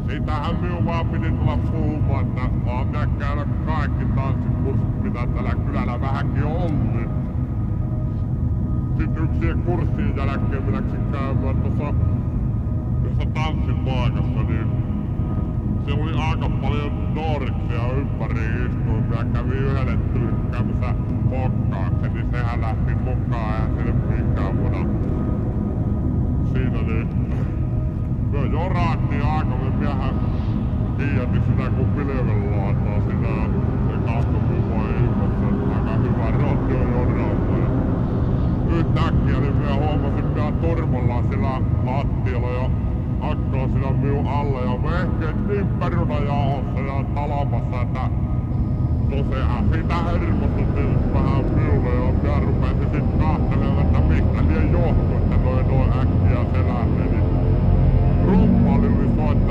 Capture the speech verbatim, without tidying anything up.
Sitähän minun vaan piti tulla puhumaan, että oon minä käydä kaikki tanssikurssit, mitä tällä kylällä vähänkin on ollut. Sitten yksien kurssien jälkeen minä läksin käymään tuossa jossa tanssipaikassa, niin siellä oli aika paljon nuoriksia ympäri istuin. Minä kävin yhdelle tyrkkäämässä mokkaakseni, niin sehän lähti mukaan ja sille minkään vuonna. Siinä niin me jorattiin aika, me miehän kiinni sitä kun pilvenlaataa siinä. Se kahtoi minua ihmeessä, aika hyvä rohdio jorautua. Yhtäkkiä niin minä huomasin, että minä turvallaan sillä lattialla ja akkaa siinä minun alle ja me ehkettiin perunajauhossa ja talamassa, että no sehän siitä hermostuttiin vähän minulle ja minä rupesin sit kahtelemaan, että mistä siihen johtuu, että noin noin äkkiä selälle, niin rummaali oli soittanut